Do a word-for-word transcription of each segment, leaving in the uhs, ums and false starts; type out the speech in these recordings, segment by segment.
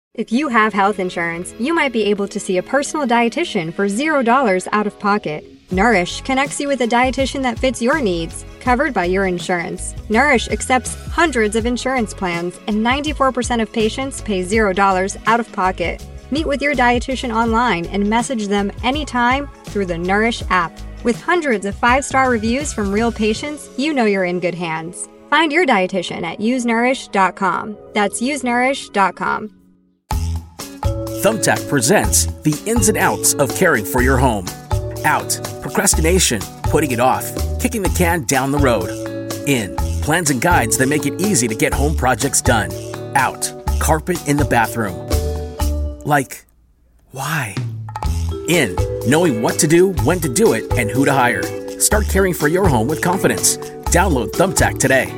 If you have health insurance, you might be able to see a personal dietitian for zero dollars out of pocket. Nourish connects you with a dietitian that fits your needs, covered by your insurance. Nourish accepts hundreds of insurance plans, and ninety-four percent of patients pay zero dollars out of pocket. Meet with your dietitian online and message them anytime through the Nourish app. With hundreds of five-star reviews from real patients, you know you're in good hands. Find your dietitian at use nourish dot com. That's use nourish dot com. Thumbtack presents the ins and outs of caring for your home. Out, procrastination, putting it off, kicking the can down the road. In, plans and guides that make it easy to get home projects done. Out, carpet in the bathroom. Like, why? In, knowing what to do, when to do it, and who to hire. Start caring for your home with confidence. Download Thumbtack today.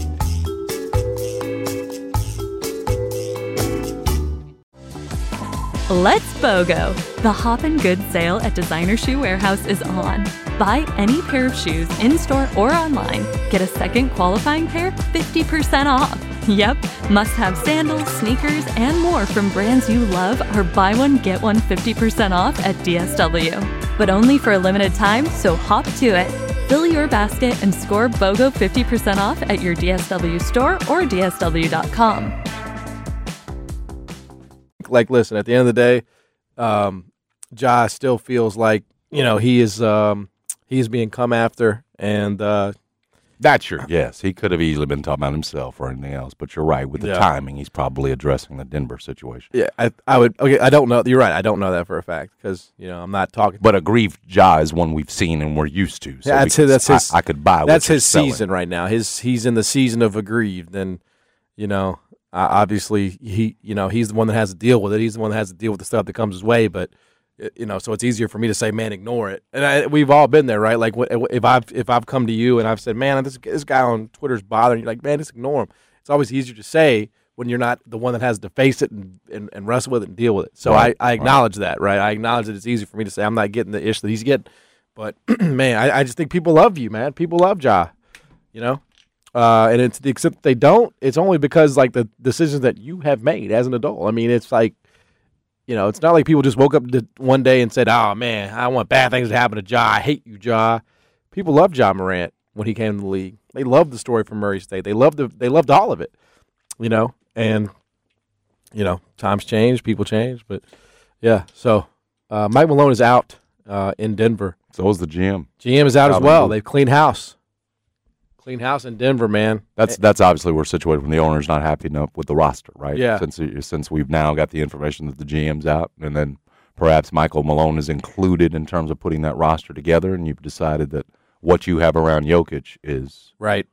Let's BOGO! The Hoppin' Good sale at Designer Shoe Warehouse is on. Buy any pair of shoes in-store or online. Get a second qualifying pair fifty percent off. Yep, must-have sandals, sneakers, and more from brands you love are buy one, get one fifty percent off at D S W. But only for a limited time, so hop to it. Fill your basket and score BOGO fifty percent off at your D S W store or D S W dot com. Like, listen, at the end of the day, um, Ja still feels like, you know, he is um, he's being come after. And uh, that's true. Yes, he could have easily been talking about himself or anything else. But you're right. With the yeah. timing, he's probably addressing the Denver situation. Yeah, I, I would. Okay, I don't know. You're right. I don't know that for a fact because, you know, I'm not talking. But aggrieved Ja is one we've seen and we're used to. So yeah, that's his. That's his I, I could buy. That's what his selling. season right now. His he's in the season of aggrieved, and you know. Uh, obviously, he, you know, he's the one that has to deal with it. He's the one that has to deal with the stuff that comes his way. But, you know, so it's easier for me to say, man, ignore it. And I, we've all been there, right? Like if I've if I've come to you and I've said, man, this this guy on Twitter's bothering you, like, man, just ignore him. It's always easier to say when you're not the one that has to face it and, and, and wrestle with it and deal with it. So right. I, I acknowledge right. that, right? I acknowledge that it's easy for me to say I'm not getting the ish that he's getting. But, man, I, I just think people love you, man. People love Ja, you know? Uh, and it's except they don't. It's only because like the decisions that you have made as an adult. I mean, it's like, you know, it's not like people just woke up one day and said, "Oh man, I want bad things to happen to Ja. I hate you, Ja." People loved Ja Morant when he came to the league. They loved the story from Murray State. They loved the, They loved all of it, you know. And you know, times change, people change, but yeah. So uh, Mike Malone is out uh, in Denver. So is the G M. G M is out, out as well. They've cleaned house. Clean house in Denver, man. That's that's obviously we're situated when the owner's not happy enough with the roster, right? Yeah. Since since we've now got the information that the G M's out, and then perhaps Michael Malone is included in terms of putting that roster together, and you've decided that what you have around Jokic is right.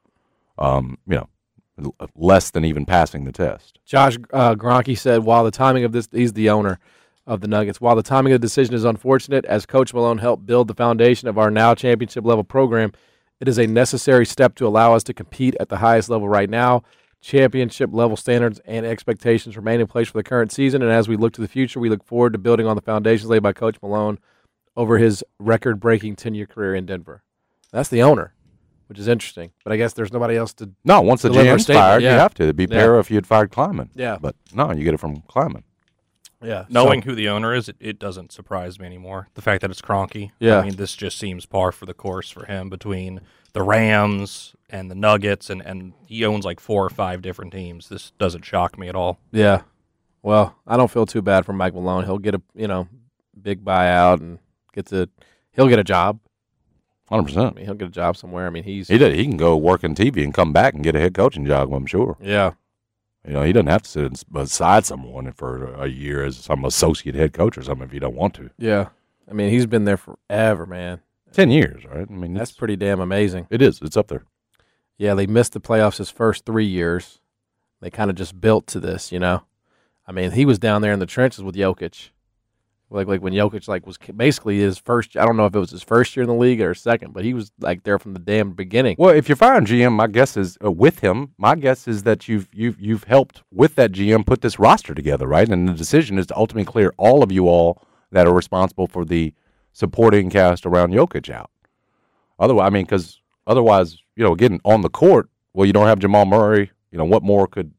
Um, you know, less than even passing the test. Josh uh, Kroenke said, while the timing of this, he's the owner of the Nuggets. While the timing of the decision is unfortunate, as Coach Malone helped build the foundation of our now championship level program, it is a necessary step to allow us to compete at the highest level right now. Championship level standards and expectations remain in place for the current season, and as we look to the future, we look forward to building on the foundations laid by Coach Malone over his record-breaking ten-year career in Denver. That's the owner, which is interesting. But I guess there's nobody else to No, once the G M's fired, yeah. you have to. It'd be yeah. better if you had fired Kleiman. Yeah. But no, you get it from Kleiman. Yeah, Knowing so, who the owner is, it, it doesn't surprise me anymore. The fact that it's Kroenke. Yeah. I mean, this just seems par for the course for him between the Rams and the Nuggets, and, and he owns like four or five different teams. This doesn't shock me at all. Yeah. Well, I don't feel too bad for Mike Malone. He'll get a, you know, big buyout and get to he'll get a job. one hundred percent. I mean, he'll get a job somewhere. I mean, he's He did. He can go work in T V and come back and get a head coaching job, I'm sure. Yeah. You know, he doesn't have to sit beside someone for a year as some associate head coach or something if you don't want to. Yeah. I mean, he's been there forever, man. Ten years, right? I mean, that's pretty damn amazing. It is. It's up there. Yeah, they missed the playoffs his first three years. They kind of just built to this, you know. I mean, he was down there in the trenches with Jokic. Like like when Jokic like was basically his first. I don't know if it was his first year in the league or second, but he was like there from the damn beginning. Well, if you're firing G M, my guess is uh, with him. My guess is that you've you've you've helped with that G M put this roster together, right? And the decision is to ultimately clear all of you all that are responsible for the supporting cast around Jokic out. Otherwise, I mean, because otherwise, you know, getting on the court, well, you don't have Jamal Murray. You know, what more could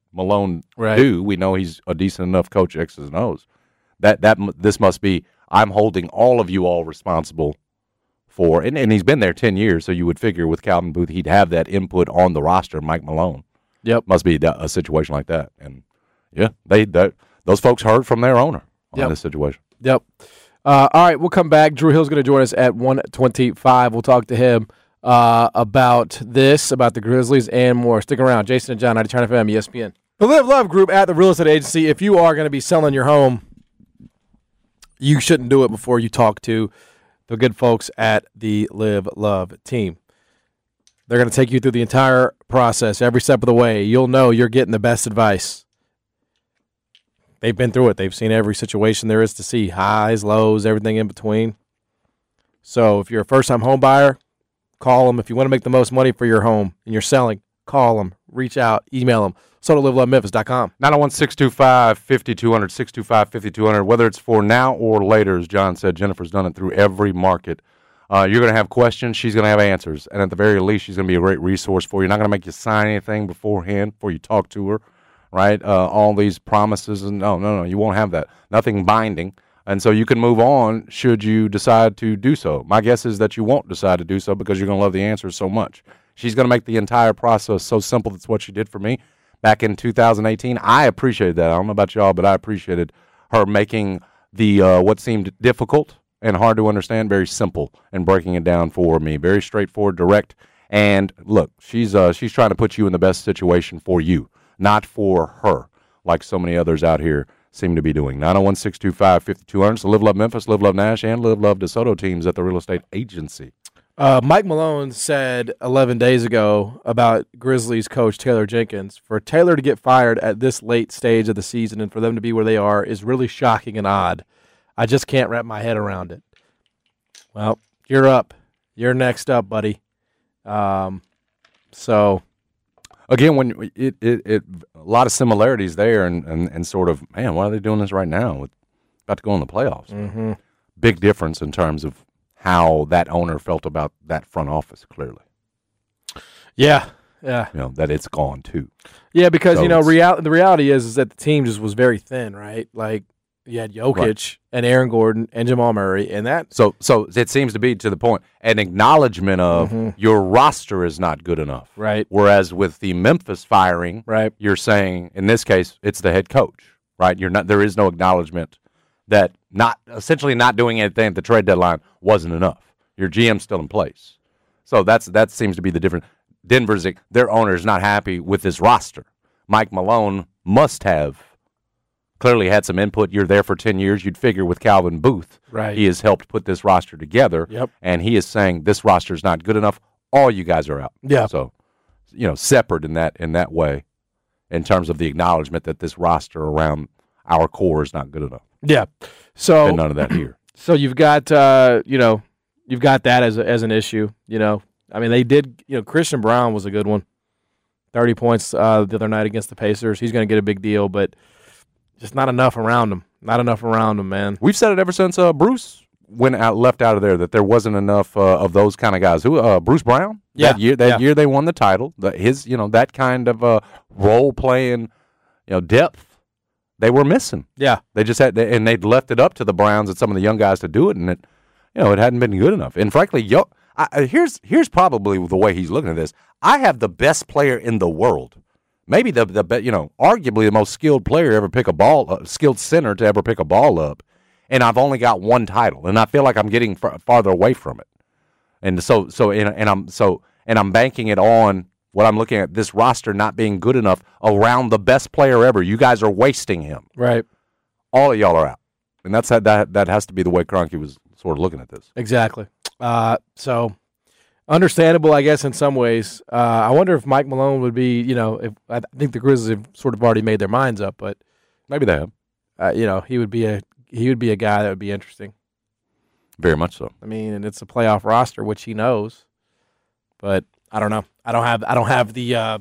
Malone Right. do. We know he's a decent enough coach, X's and O's. That that m- this must be. I'm holding all of you all responsible for, and, and he's been there ten years, so you would figure with Calvin Booth he'd have that input on the roster. Mike Malone. Yep. Must be a situation like that, and yeah, they that, those folks heard from their owner on Yep. this situation. Yep. Uh, all right, we'll come back. Drew Hill's going to join us at one twenty-five. We'll talk to him uh, about this, about the Grizzlies, and more. Stick around. Jason and John, ninety-nine F M, E S P N. The Live Love Group at the Real Estate Agency. If you are going to be selling your home, you shouldn't do it before you talk to the good folks at the Live Love team. They're going to take you through the entire process, every step of the way. You'll know you're getting the best advice. They've been through it. They've seen every situation there is to see, highs, lows, everything in between. So if you're a first-time home buyer, call them. If you want to make the most money for your home and you're selling, call them, reach out, email them. so to live love memphis dot com. nine oh one, six two five, five two zero zero, six two five, five two zero zero. Whether it's for now or later, as John said, Jennifer's done it through every market. Uh, you're going to have questions. She's going to have answers. And at the very least, she's going to be a great resource for you. Not going to make you sign anything beforehand before you talk to her, right? Uh, all these promises. and No, no, no. You won't have that. Nothing binding. And so you can move on should you decide to do so. My guess is that you won't decide to do so because you're going to love the answers so much. She's going to make the entire process so simple. That's what she did for me back in two thousand eighteen. I appreciated that. I don't know about y'all, but I appreciated her making the uh, what seemed difficult and hard to understand very simple and breaking it down for me. Very straightforward, direct. And look, she's uh, she's trying to put you in the best situation for you, not for her, like so many others out here seem to be doing. nine oh one, six two five, five two zero zero. So Live Love Memphis, Live Love Nash, and Live Love DeSoto teams at the Real Estate Agency. Uh, Mike Malone said eleven days ago about Grizzlies coach Taylor Jenkins, for Taylor to get fired at this late stage of the season and for them to be where they are is really shocking and odd. I just can't wrap my head around it. Well, you're up. You're next up, buddy. Um, so again, when it, it, it a lot of similarities there, and, and, and sort of, man, why are they doing this right now? With about to go in the playoffs. Mm-hmm. Big difference in terms of how that owner felt about that front office. Clearly, yeah, yeah, you know that it's gone too. Yeah, because so you know, real the reality is is that the team just was very thin, right? Like you had Jokic right. and Aaron Gordon and Jamal Murray, and that. So, so it seems to be to the point an acknowledgement of mm-hmm. your roster is not good enough, right? Whereas with the Memphis firing, right, you're saying in this case it's the head coach, right? You're not. There is no acknowledgement that not essentially not doing anything at the trade deadline wasn't enough. Your G M's still in place, so that's that seems to be the difference. Denver's their owner is not happy with this roster. Mike Malone must have clearly had some input. You're there for ten years. You'd figure with Calvin Booth, right? He has helped put this roster together, yep. And he is saying this roster is not good enough. All you guys are out, yeah. So, you know, separate in that in that way, in terms of the acknowledgement that this roster around our core is not good enough. Yeah. So and none of that here. So you've got, uh, you know, you've got that as a, as an issue. You know, I mean, they did. You know, Christian Brown was a good one. Thirty points uh, the other night against the Pacers. He's going to get a big deal, but just not enough around him. Not enough around him, man. We've said it ever since uh, Bruce went out, left out of there, that there wasn't enough uh, of those kind of guys. Who? Uh, Bruce Brown. Yeah. That year, that yeah. year they won the title. The, his, you know, that kind of uh, role playing, you know, depth. They were missing. Yeah, they just had, and they'd left it up to the Browns and some of the young guys to do it, and it, you know, it hadn't been good enough. And frankly, yo, I, here's here's probably the way he's looking at this. I have the best player in the world, maybe the the you know, arguably the most skilled player to ever pick a ball, uh, skilled center to ever pick a ball up, and I've only got one title, and I feel like I'm getting far, farther away from it. And so so and, and I'm so and I'm banking it on what I'm looking at, this roster not being good enough around the best player ever. You guys are wasting him. Right. All of y'all are out. And that's that that, that has to be the way Kroenke was sort of looking at this. Exactly. Uh, so understandable, I guess, in some ways. Uh, I wonder if Mike Malone would be, you know, if I think the Grizzlies have sort of already made their minds up, but maybe they have. Uh, you know, he would be a he would be a guy that would be interesting. Very much so. I mean, and it's a playoff roster, which he knows. But I don't know. I don't have I don't have the uh,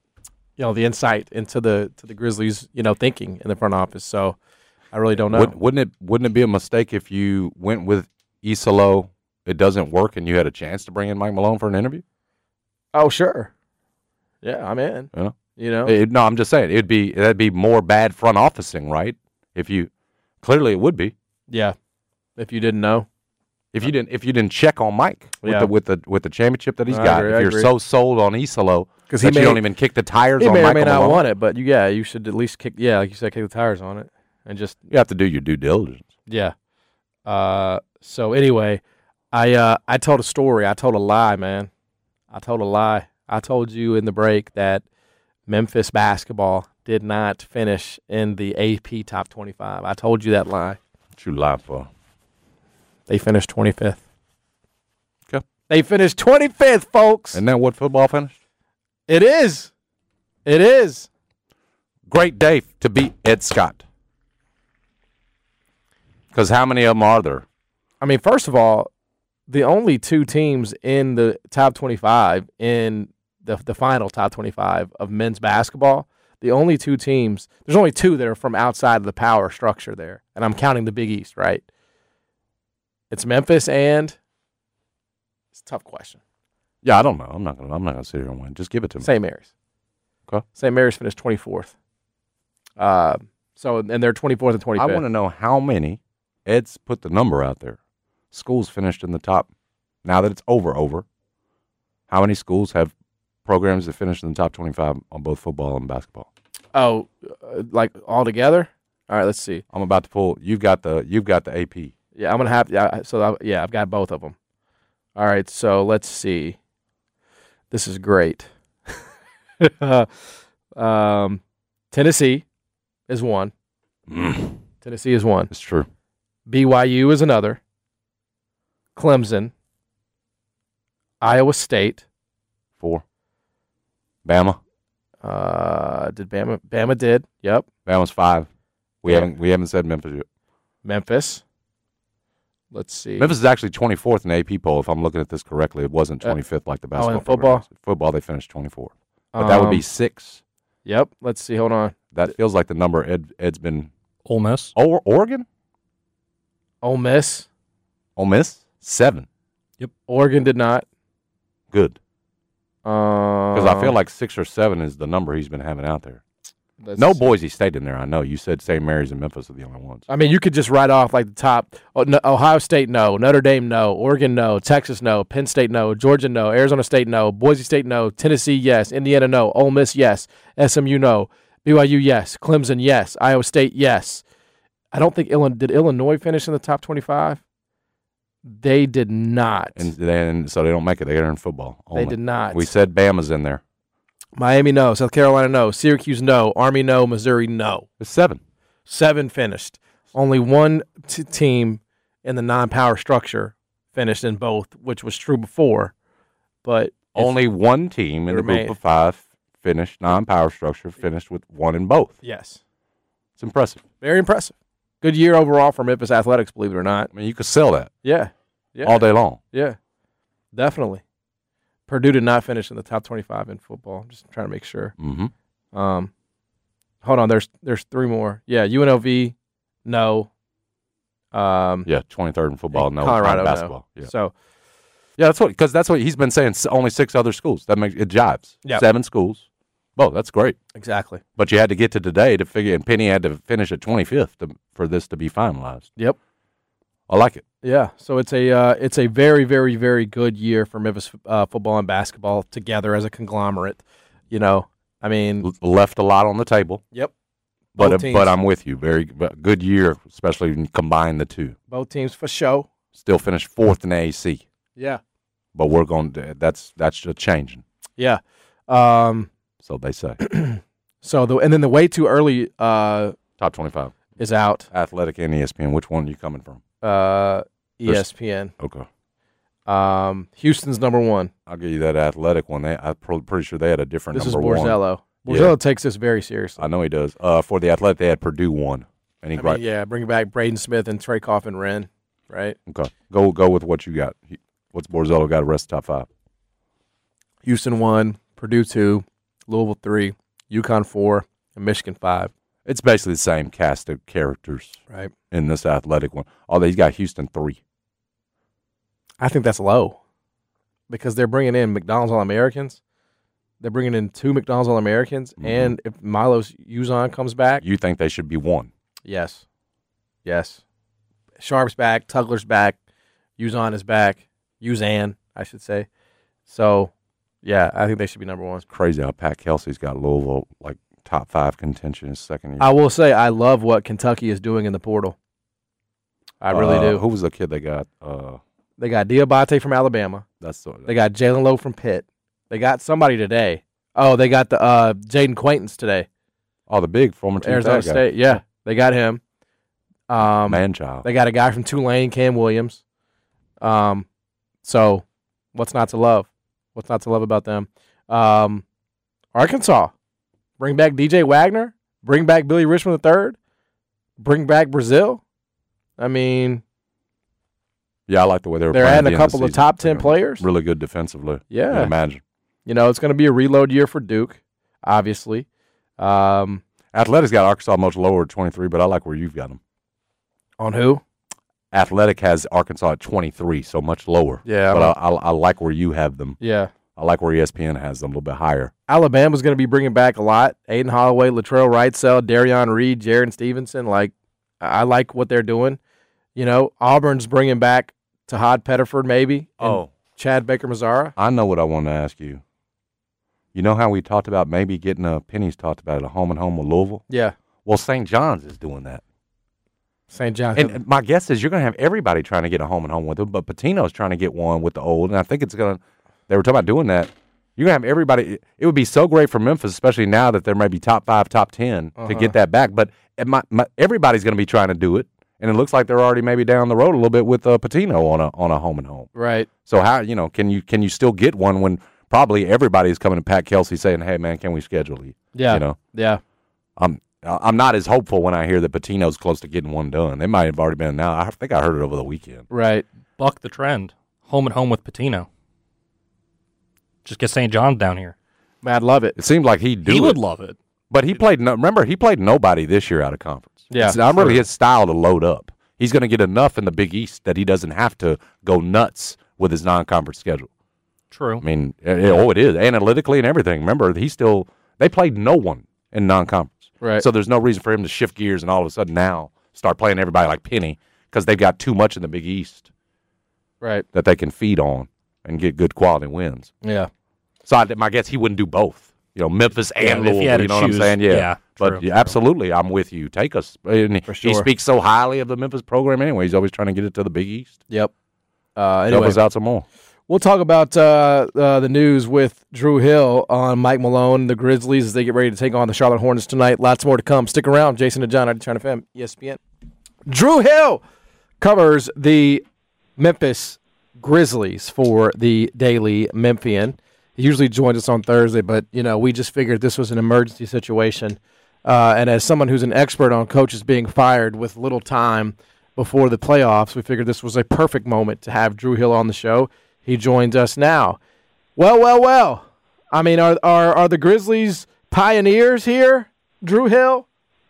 you know, the insight into the to the Grizzlies, you know, thinking in the front office. So I really don't know. Would, wouldn't it wouldn't it be a mistake if you went with Isalo, it doesn't work, and you had a chance to bring in Mike Malone for an interview? Oh, sure. Yeah, I'm in. Yeah. You know, It- no, I'm just saying it'd be that'd be more bad front officing, right? If you clearly it would be. yeah. If you didn't know, If you didn't, if you didn't check on Mike with Yeah. the with the with the championship that he's I got, agree, if I you're agree. so sold on Isalo 'Cause he that you may- don't even kick the tires he on may or Michael may not Malone, want it, but you, yeah, you should at least kick. Yeah, like you said, kick the tires on it and just you have to do your due diligence. yeah. Uh, so anyway, I uh, I told a story. I told a lie, man. I told a lie. I told you in the break that Memphis basketball did not finish in the A P top twenty-five. I told you that lie. What you lie for? They finished twenty-fifth. Okay. They finished twenty-fifth, folks. Isn't that what football finished? It is. It is. Great day to beat Ed Scott. Because how many of them are there? I mean, first of all, the only two teams in the top twenty-five in the the final top twenty-five of men's basketball, the only two teams, there's only two that are from outside of the power structure there, and I'm counting the Big East, right? It's Memphis and it's a tough question. Yeah, I don't know. I'm not gonna. I'm not gonna sit here and win. Just give it to me. Saint Mary's. Okay. Saint Mary's finished twenty-fourth. Uh, so and they're twenty-fourth and I twenty-fifth. want to know how many. Ed's put the number out there. Schools finished in the top. Now that it's over, over. How many schools have programs that finished in the top twenty-five on both football and basketball? Oh, uh, like all together? All right, let's see. I'm about to pull. You've got the. You've got the A P. Yeah, I'm gonna have. Yeah, so I, yeah, I've got both of them. All right, so let's see. This is great. um, Tennessee is one. Mm, Tennessee is one. it's true. B Y U is another. Clemson. Iowa State. Four. Bama. Uh, did Bama? Bama did. Yep. Bama's five. We Yeah. haven't. We haven't said Memphis yet. Memphis. Let's see. Memphis is actually twenty-fourth in the A P poll. If I'm looking at this correctly, it wasn't Uh, twenty-fifth like the in basketball. football? program. Football, they finished twenty-fourth. But that would be Um, six. Yep. Let's see. Hold on. That feels like the number Ed Ed's been. Ole Miss. Or Oregon. Ole Miss. Ole Miss seven. Oregon did not. Good. Because Because I feel like six or seven is the number he's been having out there. Let's No see. Boise State in there. I know you said Saint Mary's and Memphis are the only ones. I mean, you could just write off like the top. Oh, no, Ohio State, no. Notre Dame, no. Oregon, no. Texas, no. Penn State, no. Georgia, no. Arizona State, no. Boise State, no. Tennessee, yes. Indiana, no. Ole Miss, yes. S M U, no. B Y U, yes. Clemson, yes. Iowa State, yes. I don't think Illinois did. Illinois finish in the top twenty-five. They did not. And then so they don't make it. They're in football. They only. did not. We said Bama's in there. Miami, no. South Carolina, no. Syracuse, no. Army, no. Missouri, no. It's seven. Seven finished. Only one t- team in the non-power structure finished in both, which was true before. But it's- Only one team in the remain- group of five finished non-power structure finished with one in both. yes, It's impressive. very impressive. Good year overall for Memphis Athletics, believe it or not. I mean, you could sell that Yeah, yeah, all day long. yeah, definitely. Purdue did not finish in the top twenty-five in football. I'm just trying to make sure. Mm-hmm. Um, hold on, there's there's three more. Yeah, U N L V, no. Um, Yeah, twenty-third in football. and No, Colorado, not no. basketball. Yeah. So Yeah, that's what because that's what he's been saying. s- Only six other schools. That makes it jives. Yep. Seven schools. Oh, that's great. exactly. But you had to get to today to figure, and Penny had to finish at twenty-fifth to, for this to be finalized. Yep. I like it. Yeah, so it's a uh, it's a very very very good year for Memphis uh, football and basketball together as a conglomerate. You know, I mean, L- left a lot on the table, yep. but Both uh, teams. but I'm with you. Very but good year, especially when you combine the two. Both teams for show. Still finished fourth in the A C, Yeah, but we're going to that's that's just changing. yeah. Um, So they say so the and then the way too early uh, top twenty-five, is out. Athletic and E S P N. Which one are you coming from? Uh, E S P N. Okay, Um, Houston's number one. I'll give you that Athletic one. They I'm pro- pretty sure they had a different This is number one. Borzello. Yeah. Borzello takes this very seriously. I know he does. Uh, for the Athletic, they had Purdue one, and he I right. mean, yeah, bring back Braden Smith and Trey Coffin Wren, right? Okay, go go with what you got. He, what's Borzello got? The rest of the top five. Houston one, Purdue two, Louisville three, UConn four, and Michigan five. It's basically the same cast of characters Right. in this Athletic one. Although he's got Houston three. I think that's low because they're bringing in McDonald's All Americans. They're bringing in two McDonald's All-Americans, Mhm. and if Milos Uzan comes back, You think they should be one? yes, yes. Sharp's back, Tugler's back, Uzan is back, Uzan, I should say. So, yeah, I think they should be number one. Crazy how Pat Kelsey's got Louisville like top five contention his second year. I will say I love what Kentucky is doing in the portal. I really Uh, do. Who was the kid they got? Uh, They got Diabate from Alabama. that's the, They got Jalen Lowe from Pitt. They got somebody today. Oh, they got the uh, Jaden Quaintance today. oh the big former team Arizona guy. State. Yeah, they got him. Um, Man child. They got a guy from Tulane, Cam Williams. Um, so what's not to love? What's not to love about them? Um, Arkansas, bring back D J Wagner, bring back Billy Richmond the third, bring back Brazil. I mean, Yeah, I like the way they were they're playing at adding the a end of the couple of season. top ten They're players. Really good defensively. Yeah. I can imagine. You know, it's going to be a reload year for Duke, obviously. Um, Athletics got Arkansas much lower at twenty-three, but I like where you've got them. on who? Athletic has Arkansas at twenty-three, so much lower. Yeah, But I'm- I, I, I like where you have them. Yeah. I like where E S P N has them a little bit higher. Alabama's going to be bringing back a lot. Aiden Holloway, Latrell Wrightsell, Darion Reed, Jaron Stevenson. Like, I I like what they're doing. You know, Auburn's bringing back Tahad Pettiford, maybe. and Chad Baker-Mazara. I know what I want to ask you. You know how we talked about maybe getting a Penny's talked about it, a home and home with Louisville? Yeah. Well, Saint John's is doing that. Saint John's. And my guess is you're going to have everybody trying to get a home and home with them, but Patino's trying to get one with the old, and I think it's going to, they were talking about doing that. You're going to have everybody, it would be so great for Memphis, especially now that they're maybe top five, top ten, Uh-huh. to get that back, but it might, my, everybody's going to be trying to do it, and it looks like they're already maybe down the road a little bit with uh, Patino on a on a home and home. right. So how, you know, can you can you still get one when probably everybody's coming to Pat Kelsey saying, hey, man, can we schedule you? Yeah. You know? Yeah. I'm I'm not as hopeful when I hear that Patino's close to getting one done. They might have already been now. I think I heard it over the weekend. Right. Buck the trend. Home and home with Patino. Just get Saint John's down here. Man, I'd love it. It seemed like he'd do he it. would love it. But he played, no, remember, he played nobody this year out of conference. Yeah, It's not really true. his style to load up. He's going to get enough in the Big East that he doesn't have to go nuts with his non-conference schedule. True. I mean, it, oh, it is, analytically and everything. Remember, he still, they played no one in non-conference. Right. So there's no reason for him to shift gears and all of a sudden now start playing everybody like Penny because they've got too much in the Big East Right. that they can feed on and get good quality wins. Yeah. So I, my guess he wouldn't do both. You know, Memphis Yeah, and if he Louisville. had to You know what I'm choose, saying? Yeah. yeah, but true, yeah, true. absolutely, I'm with you. Take us. And For He sure. speaks so highly of the Memphis program anyway. He's always trying to get it to the Big East. Yep. Uh, Help anyway, us out some more. we'll talk about uh, uh, the news with Drew Hill on Mike Malone, the Grizzlies, as they get ready to take on the Charlotte Hornets tonight. Lots more to come. Stick around. Jason and John, ninety-two F M, E S P N. Drew Hill covers the Memphis Grizzlies for the Daily Memphian. He usually joins us on Thursday, but, you know, we just figured this was an emergency situation. Uh, and as someone who's an expert on coaches being fired with little time before the playoffs, we figured this was a perfect moment to have Drew Hill on the show. He joins us now. Well, well, well. I mean, are are are the Grizzlies pioneers here, Drew Hill?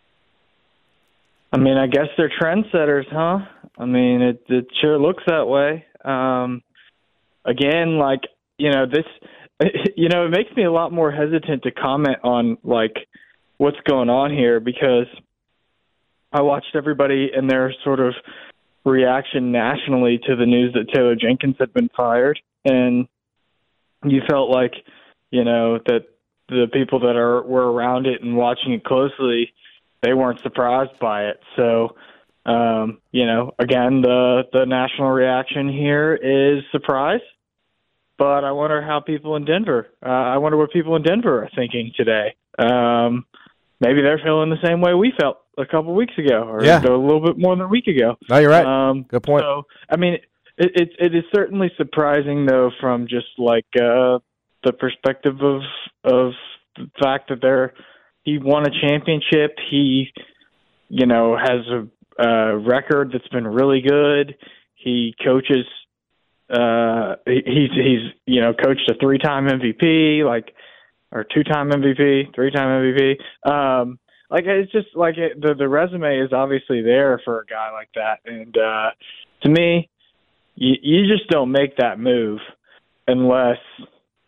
I mean, I guess they're trendsetters, huh? I mean, it it sure looks that way. Um, again, like, you know, this, you know, it makes me a lot more hesitant to comment on, like, what's going on here because I watched everybody and their sort of reaction nationally to the news that Taylor Jenkins had been fired. And you felt like, you know, that the people that are were around it and watching it closely, they weren't surprised by it. So, um, you know, again, the, the national reaction here is surprise. But I wonder how people in Denver, uh, I wonder what people in Denver are thinking today. Um, maybe they're feeling the same way we felt a couple weeks ago, or Yeah. a little bit more than a week ago. No, you're right. Um, Good point. So, I mean, it, it, it is certainly surprising, though, from just like uh, the perspective of of the fact that they're he won a championship. He, you know, has a, a record that's been really good. He coaches. Uh, he, he's he's you know coached a three-time M V P, like or two-time M V P, three-time M V P. Um, like it's just like it, the the resume is obviously there for a guy like that, and uh, to me, you, you just don't make that move unless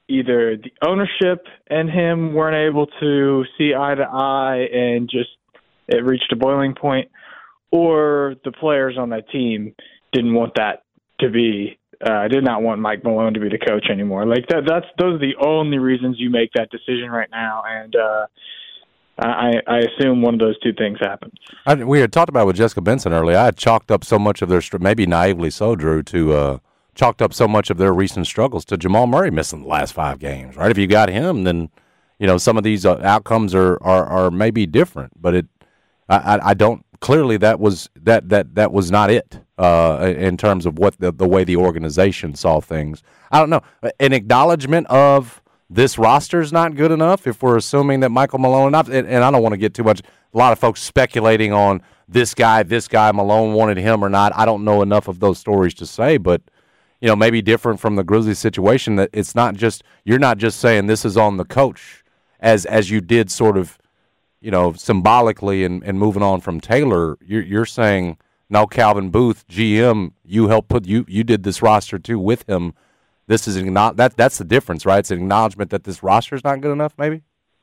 either the ownership and him weren't able to see eye to eye and just it reached a boiling point, or the players on that team didn't want that to be. I uh, did not want Mike Malone to be the coach anymore. Like that, that's those are the only reasons you make that decision right now, and uh, I, I assume one of those two things happens. I, we had talked about with Jessica Benson earlier. I had chalked up so much of their, maybe naively so, Drew, to uh, chalked up so much of their recent struggles to Jamal Murray missing the last five games. Right? If you got him, then you know some of these uh, outcomes are, are are maybe different. But it, I, I, I don't. Clearly, that was that that that was not it uh, in terms of what the, the way the organization saw things. I don't know. An acknowledgement of this roster's not good enough if we're assuming that Michael Malone, and, and I don't want to get too much, a lot of folks speculating on this guy, this guy, Malone wanted him or not. I don't know enough of those stories to say, but you know, maybe different from the Grizzlies situation that it's not just, you're not just saying this is on the coach as as you did sort of, you know, symbolically and, and moving on from Taylor, you're, you're saying, no, Calvin Booth, G M, you helped put, you you did this roster too with him. This is not that that's the difference, right? It's an acknowledgement that this roster is not good enough, maybe.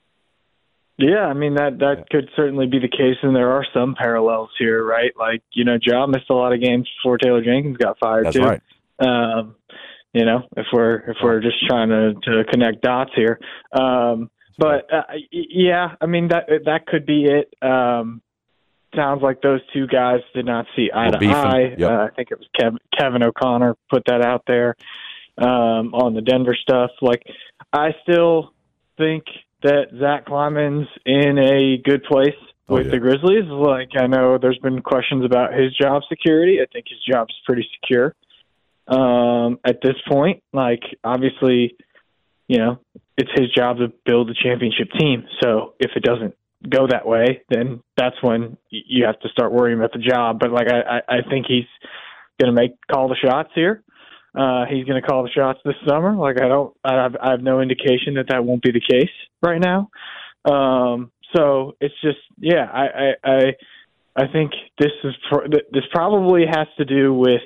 Yeah, I mean that that yeah. could certainly be the case, and there are some parallels here, right? Like you know, Ja missed a lot of games before Taylor Jenkins got fired. That's too. right. Um, you know, if we're if we're just trying to, to connect dots here, um, but uh, yeah, I mean that that could be it. Um, sounds like those two guys did not see eye to eye. Yep. Uh, I think it was Kev, Kevin O'Connor put that out there. Um, on the Denver stuff. Like, I still think that Zach Kleiman's in a good place with oh, yeah. the Grizzlies. Like, I know there's been questions about his job security. I think his job's pretty secure um, at this point. Like, obviously, you know, it's his job to build a championship team. So if it doesn't go that way, then that's when you have to start worrying about the job. But, like, I, I, I think he's going to make call the shots here. Uh, he's going to call the shots this summer. Like I don't, I have, I have no indication that that won't be the case right now. Um, so it's just, yeah, I, I, I, I think this is this probably has to do with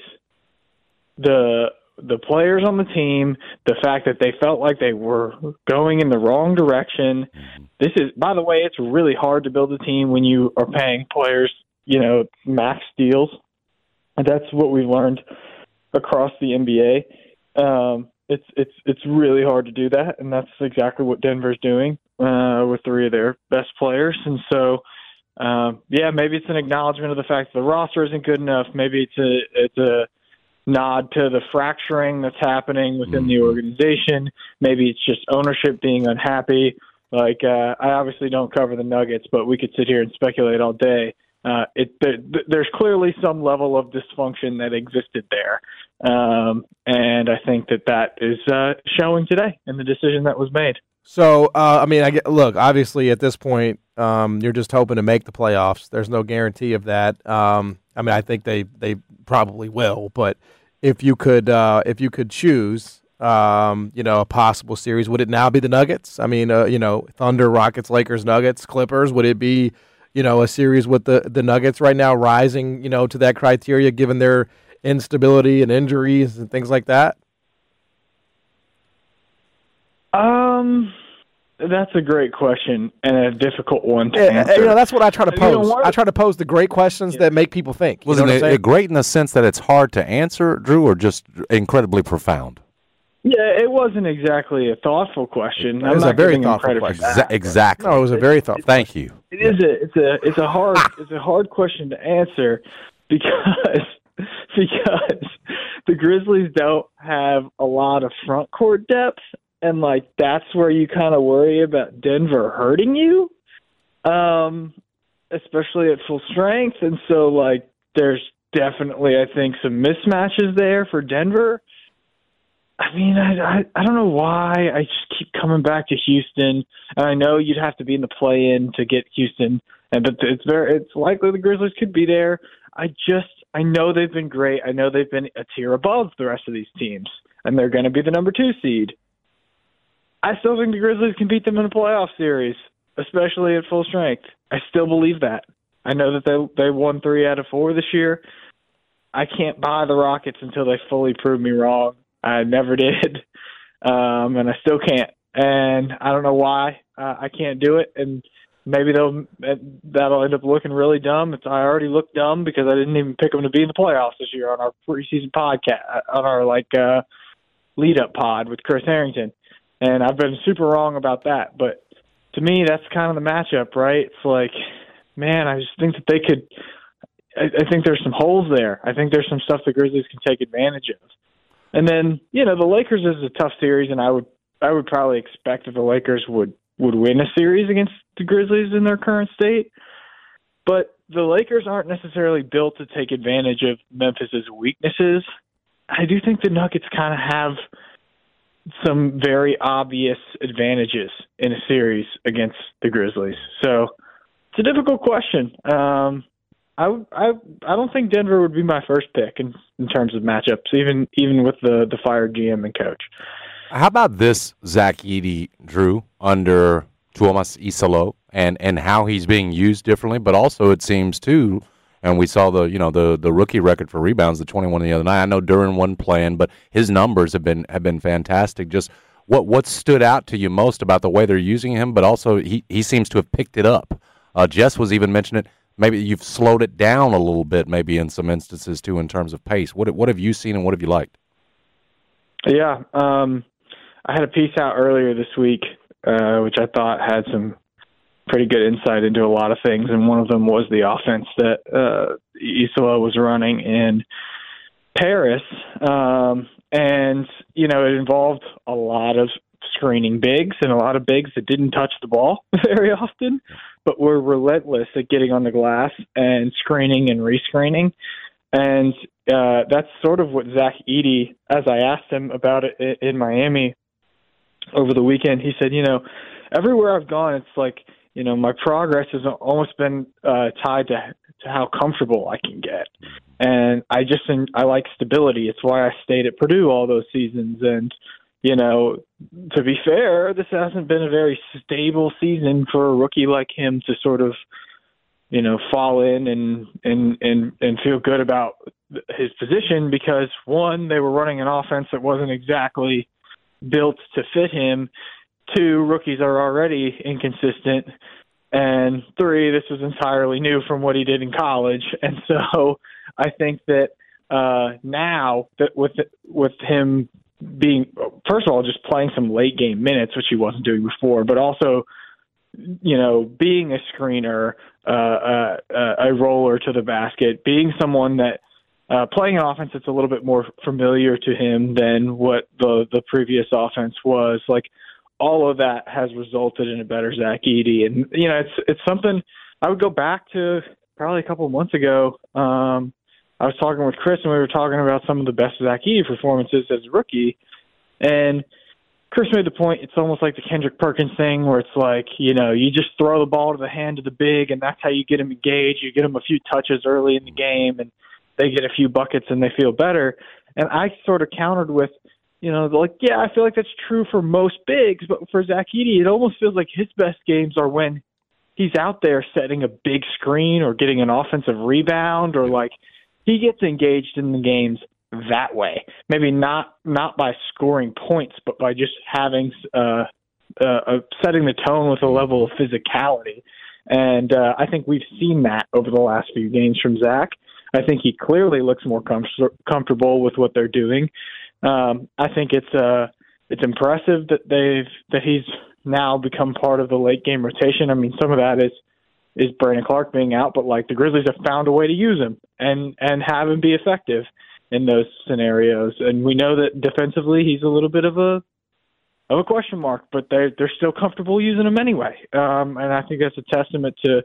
the the players on the team, the fact that they felt like they were going in the wrong direction. This is, by the way, it's really hard to build a team when you are paying players, you know, max deals. And that's what we learned across the N B A. Um, it's it's it's really hard to do that, and that's exactly what Denver's doing uh, with three of their best players. And so, um, yeah, maybe it's an acknowledgement of the fact that the roster isn't good enough. Maybe it's a it's a nod to the fracturing that's happening within the organization. Maybe it's just ownership being unhappy. Like uh, I obviously don't cover the Nuggets, but we could sit here and speculate all day. Uh, it there, there's clearly some level of dysfunction that existed there, um, and I think that that is uh, showing today in the decision that was made. So, uh, I mean, I get, look, obviously at this point, um, you're just hoping to make the playoffs. There's no guarantee of that. Um, I mean, I think they, they probably will, but if you could uh, if you could choose, um, you know, a possible series, would it now be the Nuggets? I mean, uh, you know, Thunder, Rockets, Lakers, Nuggets, Clippers. Would it be, you know, a series with the, the Nuggets right now rising, you know, to that criteria given their instability and injuries and things like that? Um, that's a great question and a difficult one to yeah, answer. You know, that's what I try to pose. You know, I try to pose the great questions yeah. that make people think. Was it a, great in the sense that it's hard to answer, Drew, or just incredibly profound? Yeah, it wasn't exactly a thoughtful question. It was a very thoughtful question. Exa- exactly. No, it was a very thoughtful. Thank you. It is a it's a it's a hard it's a hard question to answer because because the Grizzlies don't have a lot of front court depth, and like that's where you kind of worry about Denver hurting you, um, especially at full strength. And so like there's definitely I think some mismatches there for Denver. I mean, I, I I don't know why I just keep coming back to Houston, and I know you'd have to be in the play-in to get Houston, and but it's very it's likely the Grizzlies could be there. I just I know they've been great. I know they've been a tier above the rest of these teams, and they're going to be the number two seed. I still think the Grizzlies can beat them in a playoff series, especially at full strength. I still believe that. I know that they they won three out of four this year. I can't buy the Rockets until they fully prove me wrong. I never did. um, and I still can't. And I don't know why uh, I can't do it. And maybe they'll that'll end up looking really dumb. It's, I already look dumb because I didn't even pick them to be in the playoffs this year on our preseason podcast, on our like uh, lead up pod with Chris Harrington. And I've been super wrong about that. But to me, that's kind of the matchup, right? It's like, man, I just think that they could. I, I think there's some holes there. I think there's some stuff the Grizzlies can take advantage of. And then, you know, the Lakers is a tough series, and I would I would probably expect that the Lakers would, would win a series against the Grizzlies in their current state. But the Lakers aren't necessarily built to take advantage of Memphis's weaknesses. I do think the Nuggets kind of have some very obvious advantages in a series against the Grizzlies. So it's a difficult question. Um, I, I I don't think Denver would be my first pick in, in terms of matchups, even even with the, the fired G M and coach. How about this Zach Edey, Drew, under Tuomas Isalo, and, and how he's being used differently, but also it seems too, and we saw the you know the, the rookie record for rebounds, the twenty-one the other night. I know Duren wasn't playing, but his numbers have been have been fantastic. Just what what stood out to you most about the way they're using him, but also he, he seems to have picked it up. Uh, Jess was even mentioning it. Maybe you've slowed it down a little bit, maybe in some instances too, in terms of pace. What what have you seen and what have you liked? Yeah, um, I had a piece out earlier this week, uh, which I thought had some pretty good insight into a lot of things, and one of them was the offense that uh, Isalo was running in Paris, um, and you know it involved a lot of screening bigs and a lot of bigs that didn't touch the ball very often, but were relentless at getting on the glass and screening and rescreening. And uh, that's sort of what Zach Edey, as I asked him about it in Miami over the weekend, he said, you know, everywhere I've gone, it's like, you know, my progress has almost been uh, tied to, to how comfortable I can get. And I just, I like stability. It's why I stayed at Purdue all those seasons. And, you know, to be fair, this hasn't been a very stable season for a rookie like him to sort of, you know, fall in and, and, and, and feel good about his position because, one, they were running an offense that wasn't exactly built to fit him. Two, rookies are already inconsistent. And three, this was entirely new from what he did in college. And so I think that uh, now that with with him being, first of all, just playing some late game minutes, which he wasn't doing before, but also, you know, being a screener, uh, uh, uh, a roller to the basket, being someone that uh, playing an offense that's a little bit more familiar to him than what the, the previous offense was. Like, all of that has resulted in a better Zach Edey. And, you know, it's, it's something I would go back to probably a couple of months ago. Um, I was talking with Chris and we were talking about some of the best Zach Edey performances as a rookie. And Chris made the point, it's almost like the Kendrick Perkins thing where it's like, you know, you just throw the ball to the hand of the big and that's how you get them engaged. You get them a few touches early in the game and they get a few buckets and they feel better. And I sort of countered with, you know, like, yeah, I feel like that's true for most bigs, but for Zach Edey, it almost feels like his best games are when he's out there setting a big screen or getting an offensive rebound, or like he gets engaged in the games that way. Maybe not not by scoring points, but by just having uh, uh, uh, setting the tone with a level of physicality. And uh, I think we've seen that over the last few games from Zach. I think he clearly looks more com- comfortable with what they're doing. Um, I think it's uh, it's impressive that they've that he's now become part of the late game rotation. I mean, some of that is is Brandon Clark being out, but like the Grizzlies have found a way to use him and and have him be effective in those scenarios. And we know that defensively he's a little bit of a of a question mark, but they're they're still comfortable using him anyway. Um, and I think that's a testament to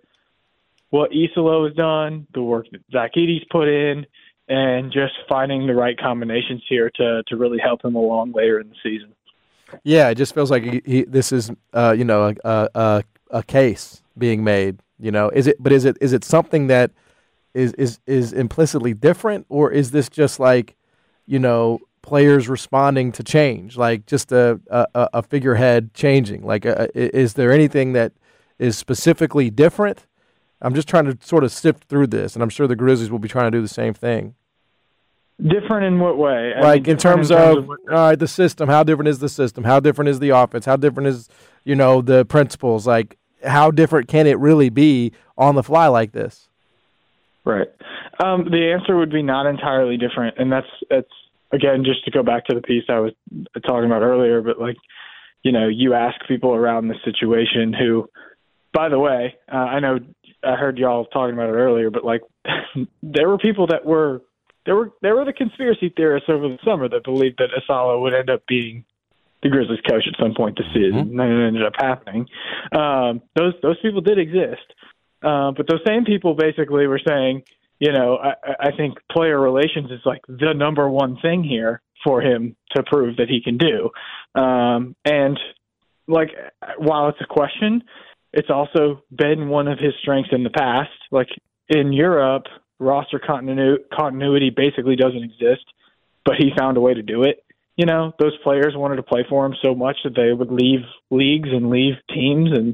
what Isalo has done, the work that Zach Edey's put in, and just finding the right combinations here to to really help him along later in the season. Yeah, it just feels like he, he, this is, uh, you know, a, a a case being made. You know, is it? But is it is it something that is is is implicitly different, or is this just like, you know, players responding to change, like just a a, a figurehead changing? Like, a, is there anything that is specifically different? I'm just trying to sort of sift through this, and I'm sure the Grizzlies will be trying to do the same thing. Different in what way? I Like mean, in terms, in terms of, of what, all right, the system. How different is the system? How different is the offense? How different is, you know, the principles? Like, how different can it really be on the fly like this? right. Um, the answer would be not entirely different, and that's that's again just to go back to the piece I was talking about earlier. But like, you know, you ask people around the situation who, by the way, uh, I know I heard y'all talking about it earlier, but like, there were people that were. There were there were the conspiracy theorists over the summer that believed that Asala would end up being the Grizzlies coach at some point this season, mm-hmm. and it ended up happening. Um, those those people did exist, uh, but those same people basically were saying, you know, I, I think player relations is like the number one thing here for him to prove that he can do. Um, and like, while it's a question, it's also been one of his strengths in the past. Like in Europe, roster continu- continuity basically doesn't exist, but he found a way to do it. You know, those players wanted to play for him so much that they would leave leagues and leave teams and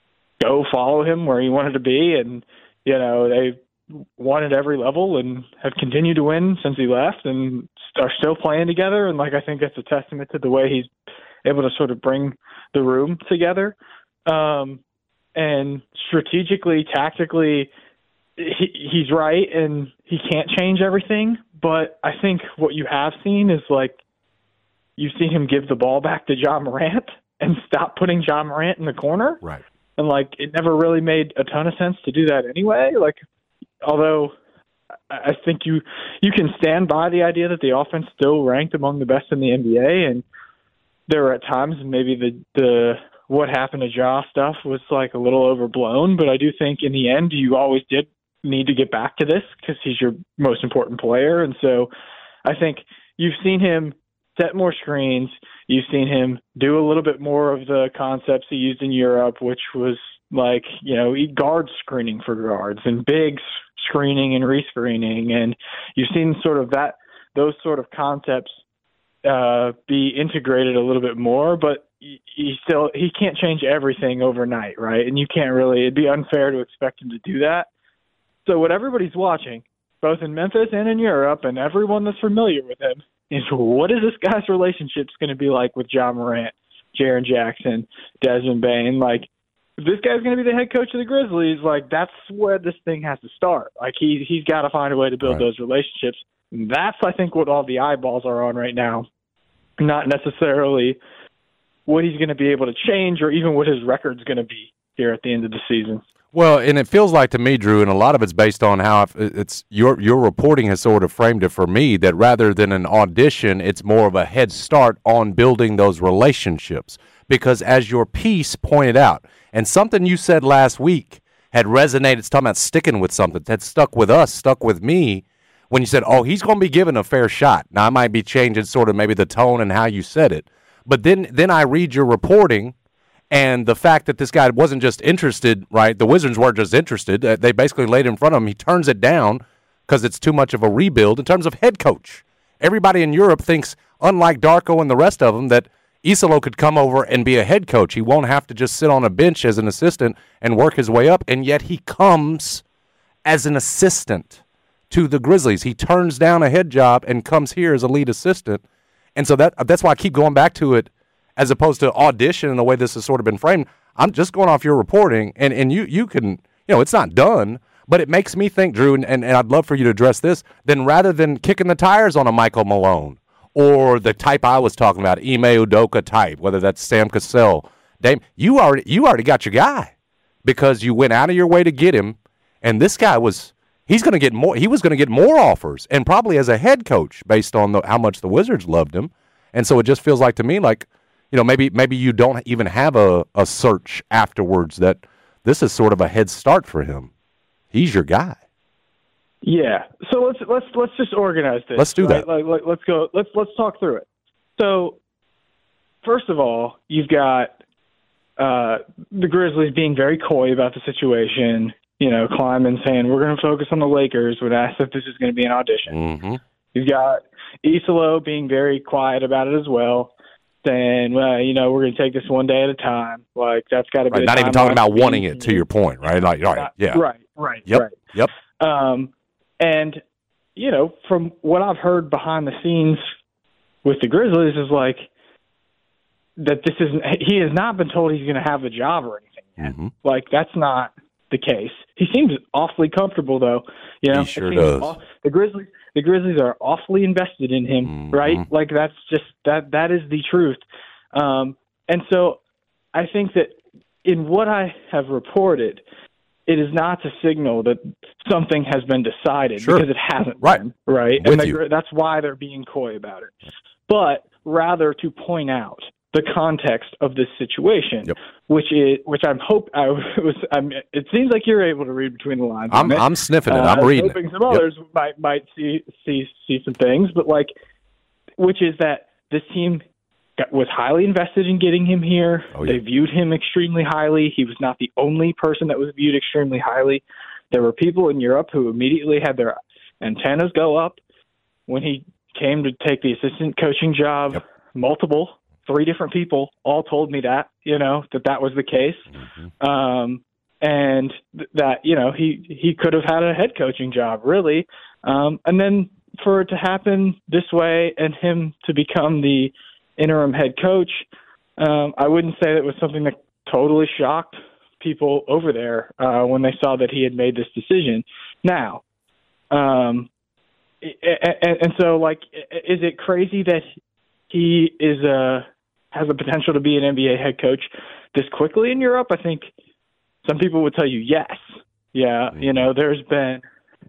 go follow him where he wanted to be. And, you know, they won at every level and have continued to win since he left and are still playing together. And, like, I think that's a testament to the way he's able to sort of bring the room together. Um, and strategically, tactically, He, he's right, and he can't change everything. But I think what you have seen is, like, you've seen him give the ball back to Ja Morant and stop putting Ja Morant in the corner. Right. And, like, it never really made a ton of sense to do that anyway. Like, although I think you you can stand by the idea that the offense still ranked among the best in the N B A, and there were at times maybe the the what happened to Ja stuff was, like, a little overblown. But I do think in the end you always did need to get back to this because he's your most important player. And so I think you've seen him set more screens. You've seen him do a little bit more of the concepts he used in Europe, which was like, you know, guard screening for guards and big screening and rescreening. And you've seen sort of that, those sort of concepts uh, be integrated a little bit more, but he still, he can't change everything overnight. Right. And you can't really, it'd be unfair to expect him to do that. So what everybody's watching, both in Memphis and in Europe, and everyone that's familiar with him, is what is this guy's relationships going to be like with Ja Morant, Jaren Jackson, Desmond Bane? Like, if this guy's going to be the head coach of the Grizzlies, like, that's where this thing has to start. Like, he, he's got to find a way to build right. those relationships. And that's, I think, what all the eyeballs are on right now, not necessarily what he's going to be able to change or even what his record's going to be here at the end of the season. Well, and it feels like to me, Drew, and a lot of it's based on how it's your your reporting has sort of framed it for me, that rather than an audition, it's more of a head start on building those relationships. Because as your piece pointed out, and something you said last week had resonated, it's talking about sticking with something, that stuck with us, stuck with me, when you said, oh, he's going to be given a fair shot. Now, I might be changing sort of maybe the tone and how you said it. But then, then I read your reporting, and the fact that this guy wasn't just interested, right? The Wizards weren't just interested. They basically laid it in front of him. He turns it down because it's too much of a rebuild in terms of head coach. Everybody in Europe thinks, unlike Darko and the rest of them, that Isalo could come over and be a head coach. He won't have to just sit on a bench as an assistant and work his way up, and yet he comes as an assistant to the Grizzlies. He turns down a head job and comes here as a lead assistant. And so that that's why I keep going back to it, as opposed to audition in the way this has sort of been framed. I'm just going off your reporting, and, and you you can, you know, it's not done, but it makes me think, Drew, and, and, and I'd love for you to address this, then rather than kicking the tires on a Michael Malone or the type I was talking about, Ime Udoka type, whether that's Sam Cassell, Dame, you already, you already got your guy because you went out of your way to get him, and this guy was, he's going to get more, he was going to get more offers, and probably as a head coach based on the, how much the Wizards loved him. And so it just feels like to me like, you know, maybe maybe you don't even have a, a search afterwards, that this is sort of a head start for him. He's your guy. Yeah. So let's let's let's just organize this. Let's do right? that. Like, like let's go. Let's let's talk through it. So first of all, you've got uh, the Grizzlies being very coy about the situation. You know, Kleiman saying we're going to focus on the Lakers when asked if this is going to be an audition. Mm-hmm. You've got Isalo being very quiet about it as well, saying, well, you know, we're going to take this one day at a time. Like, that's got to be right, not even talking about wanting it, to your point, right? Like, right, yeah. Right, right, yep, right. Yep. Um, and you know, from what I've heard behind the scenes with the Grizzlies is like that this isn't, he has not been told he's going to have a job or anything yet. Mm-hmm. Like, that's not the case. He seems awfully comfortable, though. You know, He sure it seems does. aw- the Grizzlies, the Grizzlies are awfully invested in him, Mhm. right? Like, that's just, that, that is the truth. Um, and so I think that in what I have reported, it is not to signal that something has been decided Sure. because it hasn't Right. been, right? With and the, you. that's why they're being coy about it. But rather to point out the context of this situation, Yep. which is which I'm hope I was. I'm, it seems like you're able to read between the lines. I'm, on it. I'm sniffing it. Uh, I'm I was reading hoping it. some Yep. others might might see see see some things, but like, which is that this team got, was highly invested in getting him here. Oh, yeah. They viewed him extremely highly. He was not the only person that was viewed extremely highly. There were people in Europe who immediately had their antennas go up when he came to take the assistant coaching job. Yep. Multiple, three different people all told me that, you know, that that was the case. Mm-hmm. Um, and th- that, you know, he, he could have had a head coaching job, really. Um, and then for it to happen this way and him to become the interim head coach, um, I wouldn't say that was something that totally shocked people over there uh, when they saw that he had made this decision. Now, um, and, and so, like, is it crazy that he is a has a potential to be an N B A head coach this quickly in Europe? I think some people would tell you yes. Yeah, you know, there's been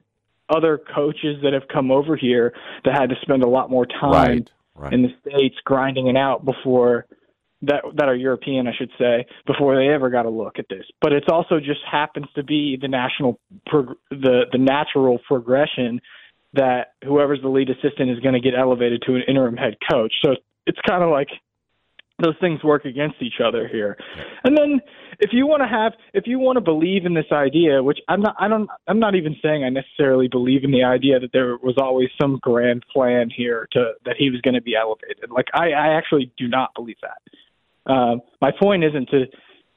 other coaches that have come over here that had to spend a lot more time Right, right. in the States grinding it out before that that are European, I should say, before they ever got a look at this. But it's also just happens to be the national prog- the the natural progression that whoever's the lead assistant is going to get elevated to an interim head coach. So it's kind of like those things work against each other here. And then if you want to have, if you want to believe in this idea, which I'm not, I don't, I'm not even saying I necessarily believe in the idea that there was always some grand plan here to, that he was going to be elevated. Like I, I actually do not believe that. Um, my point isn't to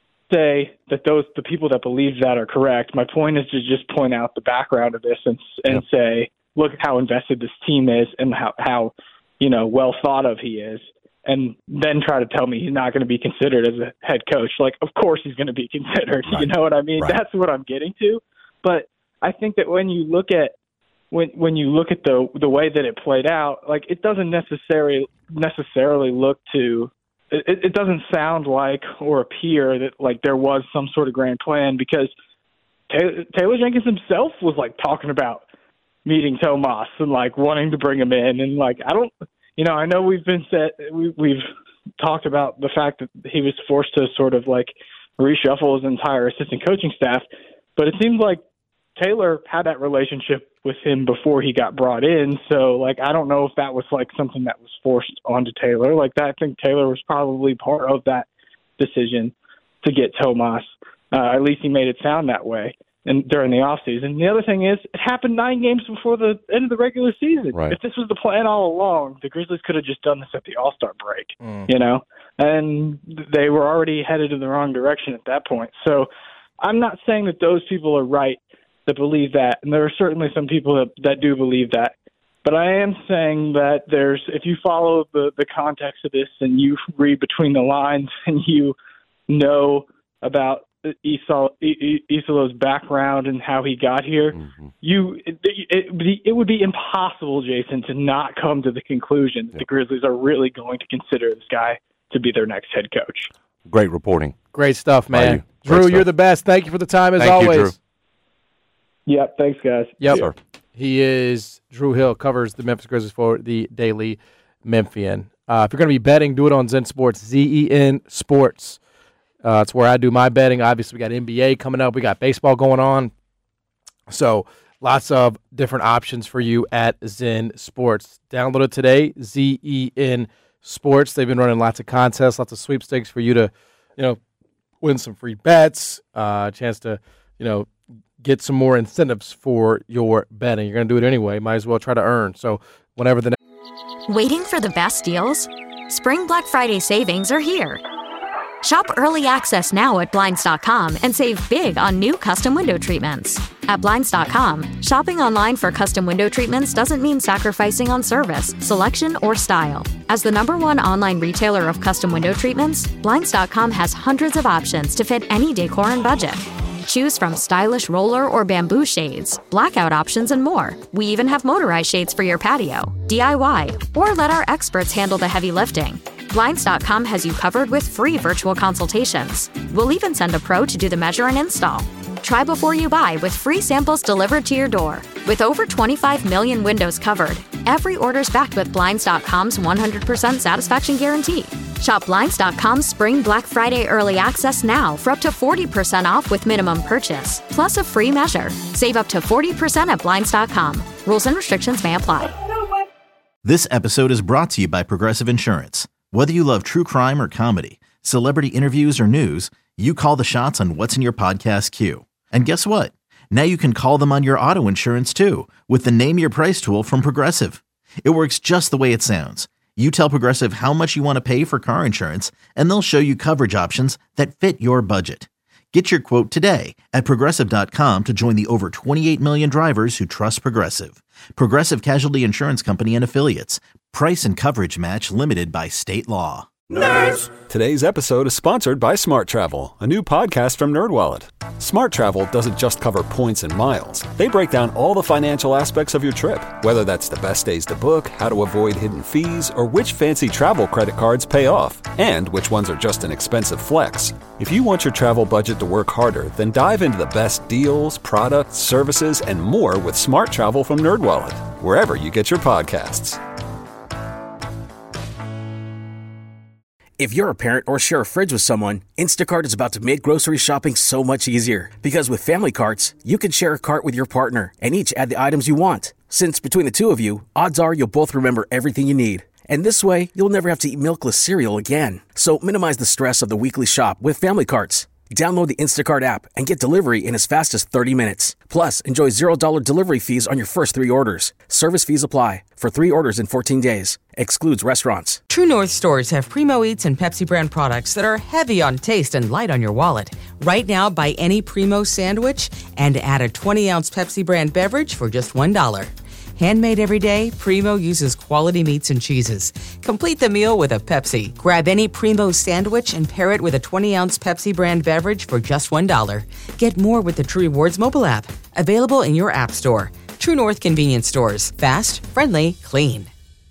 say that those, the people that believe that are correct. My point is to just point out the background of this and, and Yep. say, look how invested this team is and how, how, you know, well thought of he is. And then try to tell me he's not going to be considered as a head coach. Like, of course he's going to be considered. Right. You know what I mean? Right. That's what I'm getting to. But I think that when you look at when when you look at the the way that it played out, like it doesn't necessarily necessarily look to. It, it doesn't sound like or appear that like there was some sort of grand plan because Taylor, Taylor Jenkins himself was like talking about meeting Tomas and like wanting to bring him in and like I don't. You know, I know we've been set. We, we've talked about the fact that he was forced to sort of like reshuffle his entire assistant coaching staff, but it seems like Taylor had that relationship with him before he got brought in. So, like, I don't know if that was like something that was forced onto Taylor. Like that, I think Taylor was probably part of that decision to get Tomas. Uh, at least he made it sound that way. And during the offseason. The other thing is, it happened nine games before the end of the regular season. Right. If this was the plan all along, the Grizzlies could have just done this at the All-Star break, Mm. you know? And they were already headed in the wrong direction at that point. So I'm not saying that those people are right that believe that, and there are certainly some people that, that do believe that. But I am saying that there's, if you follow the, the context of this and you read between the lines and you know about Isolo's background and how he got here, Mm-hmm. you it, it, it would be impossible, Jason, to not come to the conclusion that Yeah. the Grizzlies are really going to consider this guy to be their next head coach. Great reporting. Great stuff, By man. you. Great Drew, stuff. you're the best. Thank you for the time as Thank you, always. Drew. Yep, thanks, guys. Yep. Sir. He is Drew Hill, covers the Memphis Grizzlies for the Daily Memphian. Uh, if you're going to be betting, do it on Zen Sports, Z E N Sports. Uh, it's where I do my betting. Obviously, we got N B A coming up. We got baseball going on. So lots of different options for you at Zen Sports. Download it today, Z E N Sports. They've been running lots of contests, lots of sweepstakes for you to, you know, win some free bets, uh, a chance to, you know, get some more incentives for your betting. You're going to do it anyway. Might as well try to earn. So whenever the Waiting for the best deals? Spring Black Friday savings are here. Shop early access now at Blinds dot com and save big on new custom window treatments. At Blinds dot com, shopping online for custom window treatments doesn't mean sacrificing on service, selection, or style. As the number one online retailer of custom window treatments, Blinds dot com has hundreds of options to fit any decor and budget. Choose from stylish roller or bamboo shades, blackout options, and more. We even have motorized shades for your patio, D I Y, or let our experts handle the heavy lifting. Blinds dot com has you covered with free virtual consultations. We'll even send a pro to do the measure and install. Try before you buy with free samples delivered to your door. With over twenty-five million windows covered, every order's backed with Blinds dot com's one hundred percent satisfaction guarantee. Shop Blinds dot com's Spring Black Friday Early Access now for up to forty percent off with minimum purchase, plus a free measure. Save up to forty percent at Blinds dot com. Rules and restrictions may apply. This episode is brought to you by Progressive Insurance. Whether you love true crime or comedy, celebrity interviews or news, you call the shots on what's in your podcast queue. And guess what? Now you can call them on your auto insurance too with the Name Your Price tool from Progressive. It works just the way it sounds. You tell Progressive how much you want to pay for car insurance, and they'll show you coverage options that fit your budget. Get your quote today at Progressive dot com to join the over twenty-eight million drivers who trust Progressive. Progressive Casualty Insurance Company and Affiliates. Price and coverage match limited by state law. Nerds! Today's episode is sponsored by Smart Travel, a new podcast from NerdWallet. Smart Travel doesn't just cover points and miles. They break down all the financial aspects of your trip, whether that's the best days to book, how to avoid hidden fees, or which fancy travel credit cards pay off, and which ones are just an expensive flex. If you want your travel budget to work harder, then dive into the best deals, products, services, and more with Smart Travel from NerdWallet, wherever you get your podcasts. If you're a parent or share a fridge with someone, Instacart is about to make grocery shopping so much easier. Because with family carts, you can share a cart with your partner and each add the items you want. Since between the two of you, odds are you'll both remember everything you need. And this way, you'll never have to eat milkless cereal again. So minimize the stress of the weekly shop with family carts. Download the Instacart app and get delivery in as fast as thirty minutes. Plus, enjoy zero dollars delivery fees on your first three orders. Service fees apply for three orders in fourteen days. Excludes restaurants. True North stores have Primo Eats and Pepsi brand products that are heavy on taste and light on your wallet. Right now, buy any Primo sandwich and add a twenty ounce Pepsi brand beverage for just one dollar. Handmade every day, Primo uses quality meats and cheeses. Complete the meal with a Pepsi. Grab any Primo sandwich and pair it with a twenty ounce Pepsi brand beverage for just one dollar. Get more with the True Rewards mobile app. Available in your app store. True North convenience stores. Fast, friendly, clean.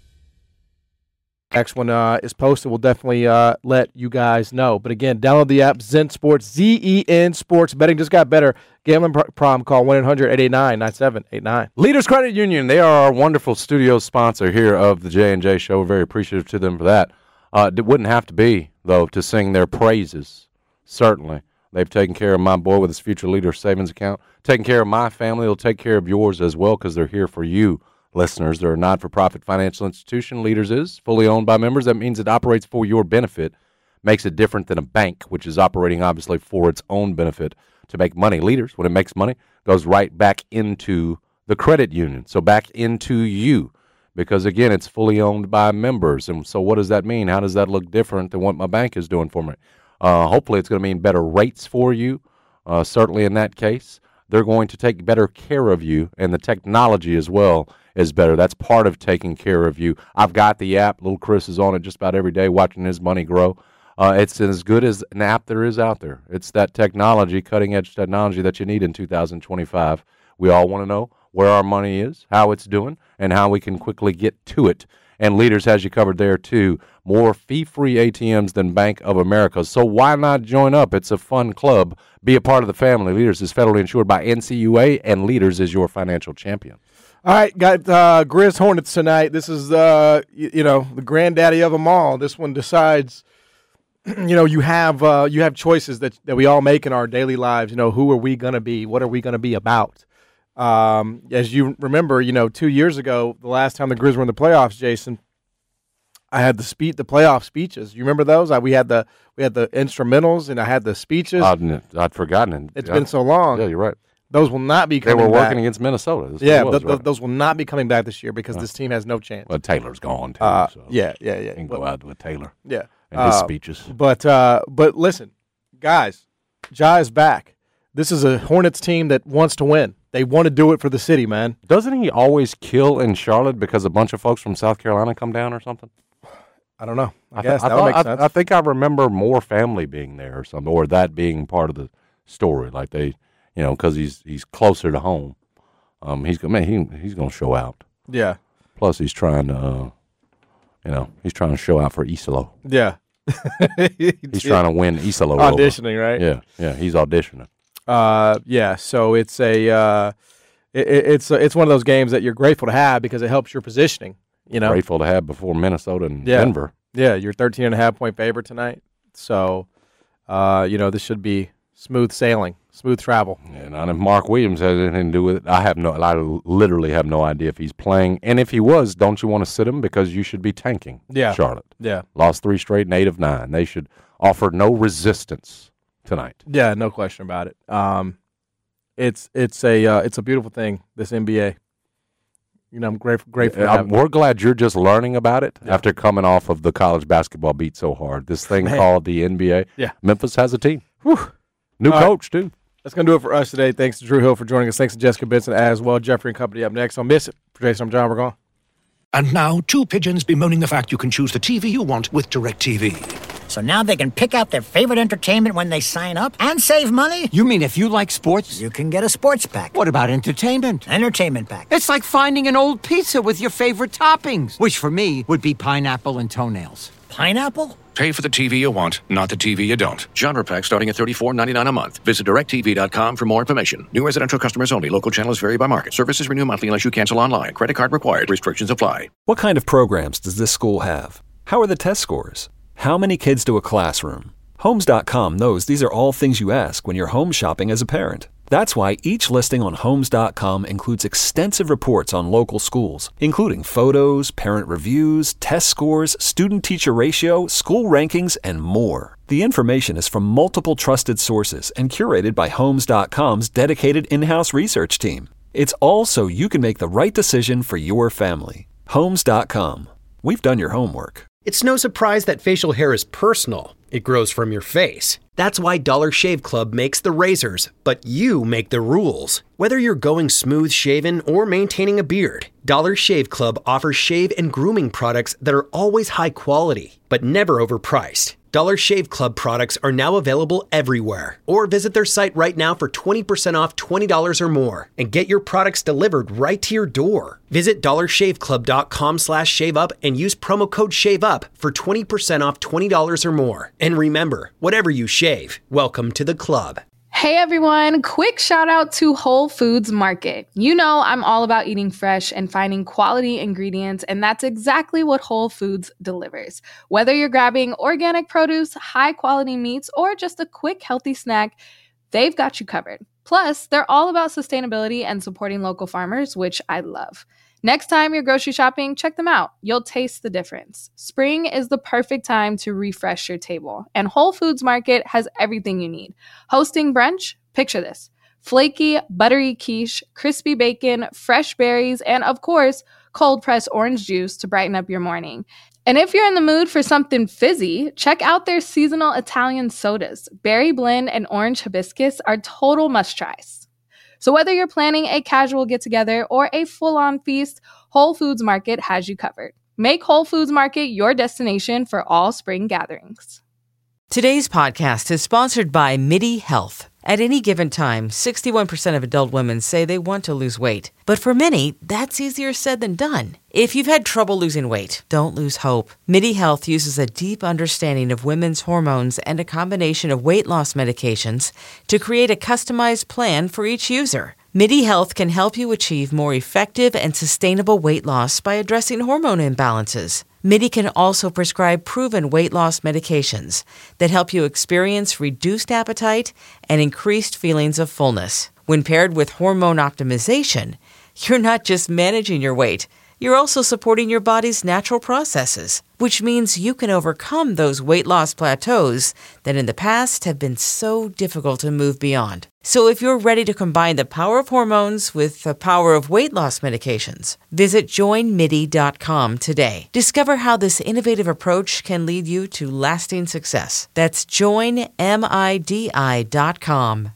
Next one uh, is posted. We'll definitely uh, let you guys know. But again, download the app Zen Sports, Z E N Sports. Betting just got better. Gambling problem, call one eight hundred eight eight nine nine seven eight nine. Leaders Credit Union, they are our wonderful studio sponsor here of the J and J Show. We're very appreciative to them for that. Uh, it wouldn't have to be, though, to sing their praises. Certainly. They've taken care of my boy with his Future Leader savings account, taken care of my family. They'll take care of yours as well because they're here for you. Listeners, they're a not-for-profit financial institution. Leaders is fully owned by members. That means it operates for your benefit. Makes it different than a bank, which is operating obviously for its own benefit to make money. Leaders, when it makes money, goes right back into the credit union, so back into you, because again, it's fully owned by members. And so, what does that mean? How does that look different than what my bank is doing for me? Uh, hopefully, it's going to mean better rates for you. Uh, certainly, in that case, they're going to take better care of you, and the technology as well is better. That's part of taking care of you. I've got the app. Little Chris is on it just about every day watching his money grow. Uh, it's as good as an app there is out there. It's that technology, cutting-edge technology that you need in two thousand twenty-five. We all want to know where our money is, how it's doing, and how we can quickly get to it. And Leaders has you covered there, too. More fee-free A T Ms than Bank of America. So why not join up? It's a fun club. Be a part of the family. Leaders is federally insured by N C U A, and Leaders is your financial champion. All right, got uh, Grizz Hornets tonight. This is, uh, you, you know, the granddaddy of them all. This one decides, you know, you have uh, you have choices that, that we all make in our daily lives. You know, who are we going to be? What are we going to be about? Um, as you remember, you know, two years ago, the last time the Grizz were in the playoffs, Jason, I had the spe- the playoff speeches. You remember those? I, we had the we had the instrumentals, and I had the speeches. I'd, I'd forgotten. It's yeah. been so long. Yeah, you're right. Those will not be coming back. They were working back. against Minnesota. That's yeah, was, th- th- right? those will not be coming back this year because oh. this team has no chance. Well, Taylor's gone, too. Uh, so yeah, yeah, yeah. You can well, go out with Taylor. Yeah. and his Uh, speeches. But uh, but listen, guys, Ja is back. This is a Hornets team that wants to win. They want to do it for the city, man. Doesn't he always kill in Charlotte because a bunch of folks from South Carolina come down or something? I don't know. I, I, guess th- I that would make thought- sense. I, I think I remember more family being there or something, or that being part of the story. Like they, you know, because he's he's closer to home. Um, he's gonna man, he he's gonna show out. Yeah. Plus, he's trying to, uh, you know, he's trying to show out for Isolo. Yeah. He's trying to win Isolo. Auditioning, over. right? Yeah, yeah, he's auditioning. Uh, yeah. So it's a uh, it, it's it's one of those games that you're grateful to have because it helps your positioning. You know, Grateful to have before Minnesota and yeah. Denver. Yeah, you're thirteen and a half point favorite tonight. So, uh, you know, this should be smooth sailing, smooth travel. And if Mark Williams has anything to do with it, I have no, I literally have no idea if he's playing. And if he was, don't you want to sit him because you should be tanking? Yeah. Charlotte. Yeah. Lost three straight and eight of nine. They should offer no resistance tonight. Yeah, no question about it. Um, it's it's a uh, it's a beautiful thing. This N B A. You know, I'm grateful. grateful to I'm, have it. we're glad you're just learning about it Yeah. after coming off of the college basketball beat so hard. This thing Man. called the N B A. Yeah. Memphis has a team. Whew. New All right. coach, too. That's going to do it for us today. Thanks to Drew Hill for joining us. Thanks to Jessica Benson as well. Jeffrey and company up next. Don't miss it. For Jason, I'm John. We're gone. And now, two pigeons bemoaning the fact you can choose the T V you want with DirecTV. So now they can pick out their favorite entertainment when they sign up and save money? You mean if you like sports? You can get a sports pack. What about entertainment? Entertainment pack. It's like finding an old pizza with your favorite toppings, which for me would be pineapple and toenails. Pineapple? Pay for the T V you want, not the T V you don't. Genre pack starting at thirty-four ninety-nine a month. Visit direct T V dot com for more information. New residential customers only. Local channels vary by market. Services renew monthly unless you cancel online. Credit card required. Restrictions apply. What kind of programs does this school have? How are the test scores? How many kids to a classroom? Homes dot com knows these are all things you ask when you're home shopping as a parent. That's why each listing on Homes dot com includes extensive reports on local schools, including photos, parent reviews, test scores, student-teacher ratio, school rankings, and more. The information is from multiple trusted sources and curated by Homes dot com's dedicated in-house research team. It's all so you can make the right decision for your family. Homes dot com. We've done your homework. It's no surprise that facial hair is personal. It grows from your face. That's why Dollar Shave Club makes the razors, but you make the rules. Whether you're going smooth shaven or maintaining a beard, Dollar Shave Club offers shave and grooming products that are always high quality, but never overpriced. Dollar Shave Club products are now available everywhere. Or visit their site right now for twenty percent off twenty dollars or more and get your products delivered right to your door. Visit dollar shave club dot com slash shave up and use promo code SHAVEUP for twenty percent off twenty dollars or more. And remember, whatever you shave, welcome to the club. Hey everyone, quick shout out to Whole Foods Market. You know I'm all about eating fresh and finding quality ingredients, and that's exactly what Whole Foods delivers. Whether you're grabbing organic produce, high quality meats, or just a quick healthy snack, they've got you covered. Plus, they're all about sustainability and supporting local farmers, which I love. Next time you're grocery shopping, check them out. You'll taste the difference. Spring is the perfect time to refresh your table, and Whole Foods Market has everything you need. Hosting brunch? Picture this. Flaky, buttery quiche, crispy bacon, fresh berries, and of course, cold-pressed orange juice to brighten up your morning. And if you're in the mood for something fizzy, check out their seasonal Italian sodas. Berry blend and orange hibiscus are total must-tries. So whether you're planning a casual get-together or a full-on feast, Whole Foods Market has you covered. Make Whole Foods Market your destination for all spring gatherings. Today's podcast is sponsored by MIDI Health. At any given time, sixty-one percent of adult women say they want to lose weight. But for many, that's easier said than done. If you've had trouble losing weight, don't lose hope. MIDI Health uses a deep understanding of women's hormones and a combination of weight loss medications to create a customized plan for each user. MIDI Health can help you achieve more effective and sustainable weight loss by addressing hormone imbalances. MIDI can also prescribe proven weight loss medications that help you experience reduced appetite and increased feelings of fullness. When paired with hormone optimization, you're not just managing your weight, you're also supporting your body's natural processes. which means you can overcome those weight loss plateaus that in the past have been so difficult to move beyond. So if you're ready to combine the power of hormones with the power of weight loss medications, visit join midi dot com today. Discover how this innovative approach can lead you to lasting success. That's join midi dot com.